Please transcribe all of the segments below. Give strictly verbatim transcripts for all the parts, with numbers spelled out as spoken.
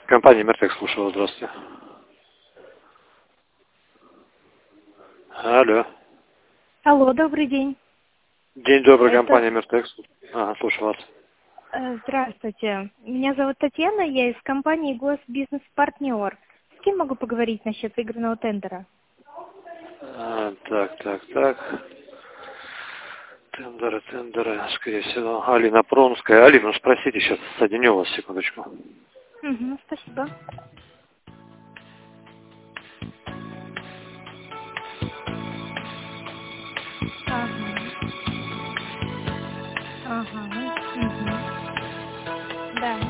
Компания Мертекс, слушаю вас, здравствуйте. Алло. Алло, добрый день. День добрый, Это... компания Мертекс. Ага, слушаю вас. Э, Здравствуйте. Меня зовут Татьяна, я из компании Госбизнес-партнер. С кем могу поговорить насчет выигранного тендера? А, так, так, так. Тендеры, тендеры, скорее всего. Алина Промская. Алина, спросите, сейчас соединю вас, секундочку. Угу, спасибо. Ага. Ага. Угу. Да.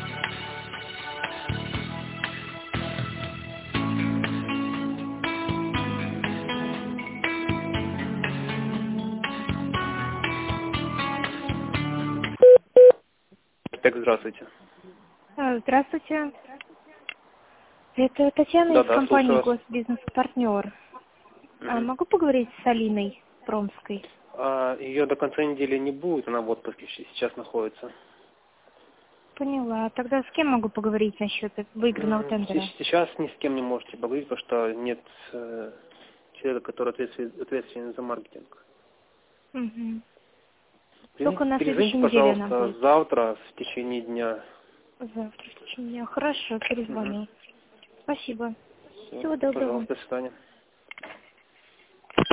Так, здравствуйте. Э, Здравствуйте. Это Татьяна Да, из да, слушаю компании вас. Госбизнес-партнер. А Мгм. могу поговорить с Алиной Промской? А, ее до конца недели не будет, она в отпуске щ- сейчас находится. Поняла. Тогда с кем могу поговорить насчет выигранного М, се- тендера? Сейчас ни с кем не можете поговорить, потому что нет э, человека, который ответственен, ответственен за маркетинг. Угу. Пере- Только на следующей Перезвоните, неделе она пожалуйста, будет. завтра в течение дня. Завтра в течение дня. Хорошо, Мгм. перезвоню. Спасибо. Все, Всего доброго. пожалуйста, до свидания.